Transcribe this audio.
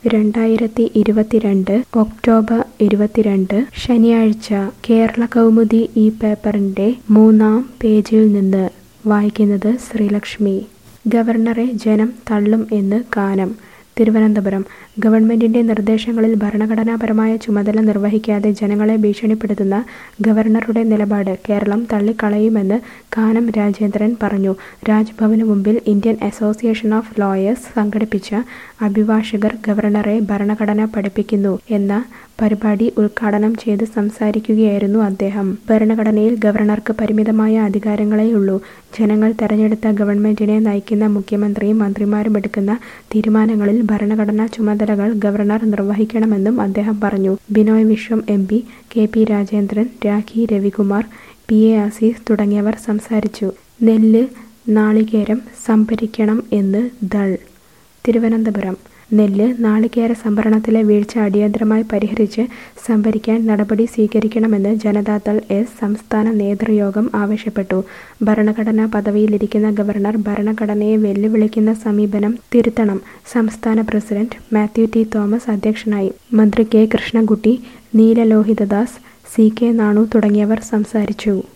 2022 October 22 ശനിയാഴ്ച കേരള കൗമുദി ഈ പേപ്പറിന്റെ 3-ാം പേജിൽ നിന്ന് വായിക്കുന്നത് ശ്രീലക്ഷ്മി. ഗവർണറെ ജനം തള്ളും എന്ന് കാനം. തിരുവനന്തപുരം. ഗവൺമെന്റിന്റെ നിർദ്ദേശങ്ങളിൽ ഭരണഘടനാപരമായ ചുമതല നിർവഹിക്കാതെ ജനങ്ങളെ ഭീഷണിപ്പെടുത്തുന്ന ഗവർണറുടെ നിലപാട് കേരളം തള്ളിക്കളയുമെന്ന് കാനം രാജേന്ദ്രൻ പറഞ്ഞു. രാജ്ഭവനു മുമ്പിൽ ഇന്ത്യൻ അസോസിയേഷൻ ഓഫ് ലോയേഴ്സ് സംഘടിപ്പിച്ച അഭിഭാഷകർ ഗവർണറെ ഭരണഘടന പഠിപ്പിക്കുന്നു എന്ന പരിപാടി ഉദ്ഘാടനം ചെയ്ത് സംസാരിക്കുകയായിരുന്നു അദ്ദേഹം. ഭരണഘടനയിൽ ഗവർണർക്ക് പരിമിതമായ അധികാരങ്ങളേയുള്ളൂ. ജനങ്ങൾ തെരഞ്ഞെടുത്ത ഗവൺമെന്റിനെ നയിക്കുന്ന മുഖ്യമന്ത്രിയും മന്ത്രിമാരും എടുക്കുന്ന തീരുമാനങ്ങളിൽ ഭരണഘടനാ ചുമതലകൾ ഗവർണർ നിർവഹിക്കണമെന്നും അദ്ദേഹം പറഞ്ഞു. Binoy Viswam MP, K P. Rajendran, Rakhi Ravikumar, P A. Azeez തുടങ്ങിയവർ സംസാരിച്ചു. നെല്ല്, നാളികേരം സംഭരിക്കണം എന്ന് ദൾ. തിരുവനന്തപുരം. നെല്ല്, നാളികേര സംഭരണത്തിലെ വീഴ്ച അടിയന്തരമായി പരിഹരിച്ച് സംഭരിക്കാൻ നടപടി സ്വീകരിക്കണമെന്ന് ജനതാദൾ എസ് സംസ്ഥാന നേതൃയോഗം ആവശ്യപ്പെട്ടു. ഭരണഘടനാ പദവിയിലിരിക്കുന്ന ഗവർണർ ഭരണഘടനയെ വെല്ലുവിളിക്കുന്ന സമീപനം തിരുത്തണം. സംസ്ഥാന പ്രസിഡന്റ് മാത്യു ടി തോമസ് അധ്യക്ഷനായി. മന്ത്രി K. Krishnankutty, Neelalohithadas, C. K. Nanu തുടങ്ങിയവർ സംസാരിച്ചു.